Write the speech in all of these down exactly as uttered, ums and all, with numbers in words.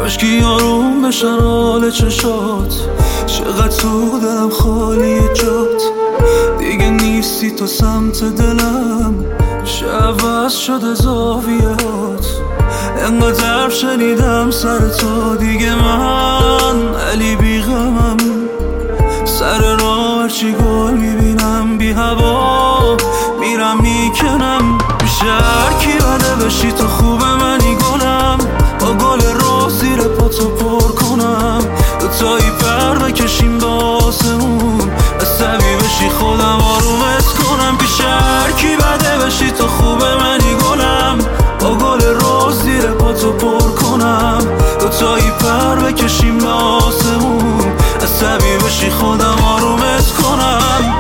کاشکی یارون بشن حال چشات، چقدر تو دلم خالی جات. دیگه نیستی تو سمت دلم، چه عوض شده زاویهات. انقدر شنیدم سر تو دیگه من علی بیغمم. سر راه هرچی گل میبینم بی هوا میرم میکنم. میشه هرکی بده بشی تو خوب منی گلم، با گل رو زیر پاتو پر کنم. دوتایی پر بکشیم به آسمون، عصبی بشی خودم آرومت کنم. پیش هرکی بده بشی تو خوب منی گلم، با گل رو زیر پاتو پر کنم. دوتایی پر بکشیم به آسمون، عصبی بشی خودم آرومت کنم.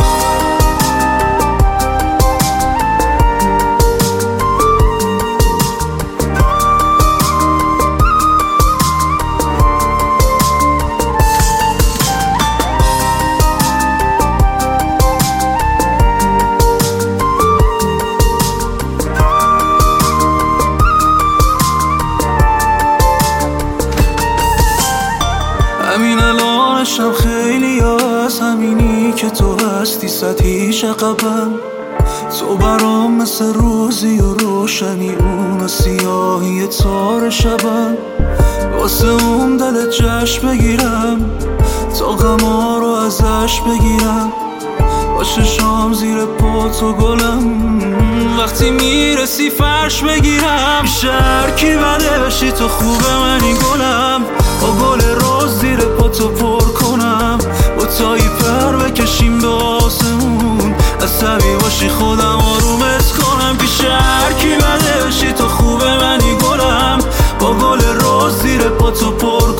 همین الانشم خیلی از همینی که تو هستی سطحیش عقبم. تو برام مثل روزی و روشنی، اون سیاهی تار شبم. واسه اون دل جشن بگیرم، تا غما رو ازش بگیرم. باشه شام زیر پاتو گلم، وقتی میرسی فرش بگیرم. شهر کی بده بشی تو خوب منی گلم، با گل روز زیر پاتو پر کنم. با تایی پر بکشیم به آسمون، عصبی باشی خودم آرومت کنم. پیش هر کی بده بشی تو خوب منی گلم، با گل روز زیر پاتو پر